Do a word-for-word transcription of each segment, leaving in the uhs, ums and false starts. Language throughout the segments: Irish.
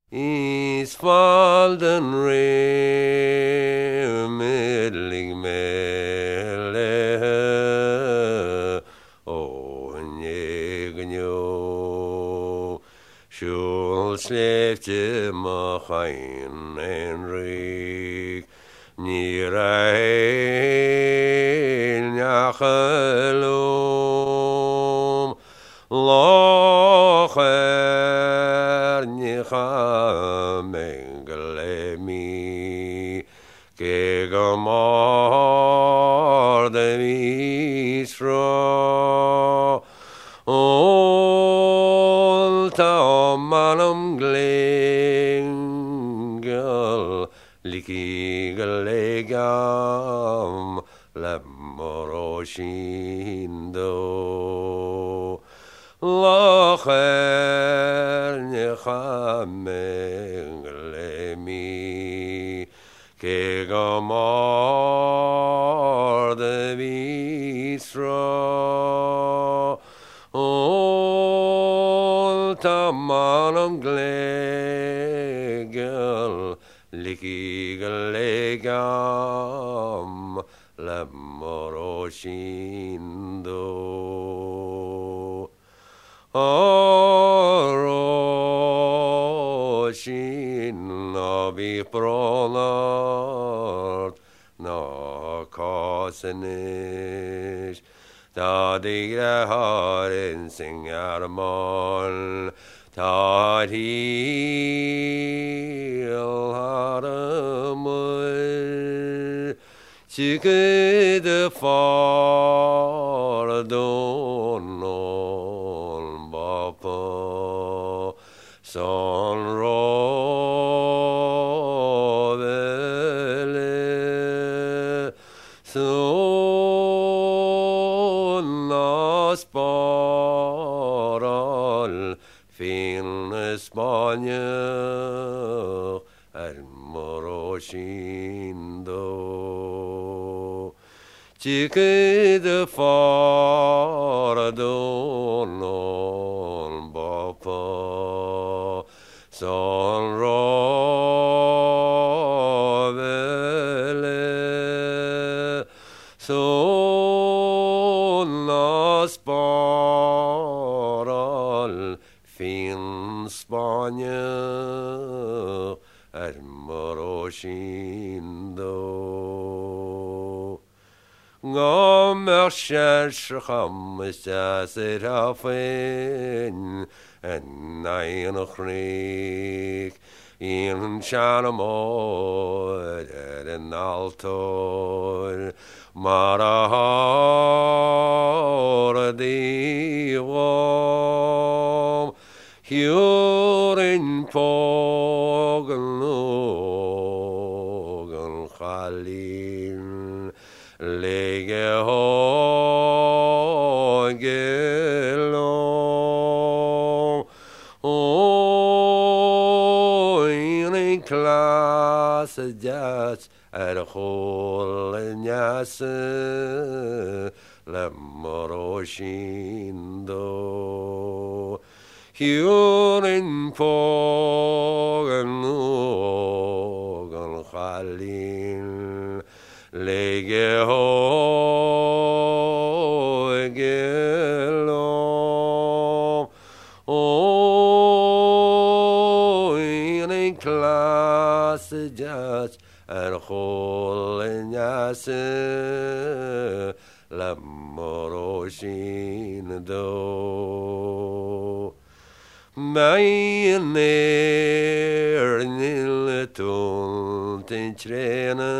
Isfalden remedling mele o negnyo shul slefte machain enrik nirain yachalom locher nichameglemi kegamar de Yisro ol tamanam glengel liki galegam lemoroshindo locher nichameglemi kegamar de Yisro ol tamanam glegel liki galegam lemoroshindo Aroshin navi pronat na kasenish ta digra haren singarmal ta hil haramul chikede fardon bapa son rovele son nasparal fin España el moroshindo chikede fardon bapa son rovele son nasparal fin España el moroshindo Gomer shacham serafin and nine chrik in shanamod and altor marahor divom hurin poglogan khalil Legehogelo O in class just at hol nyas lemoroshindo Hurin poglogan khalil Legehogelo O in class just and holiness lemoroshindo Meiner nilletun tintrena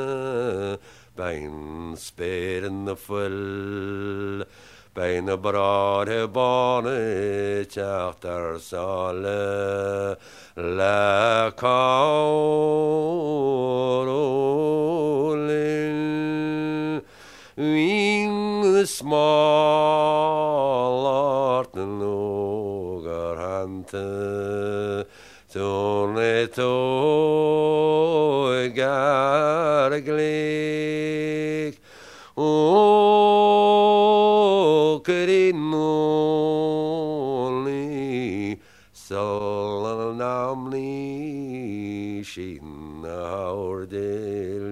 Bein speren de full Bein a brade bane Tjachter sale La kaurolil Wing small art nogar hante Torneto garglik O kerinoli Sol now namni shinna orde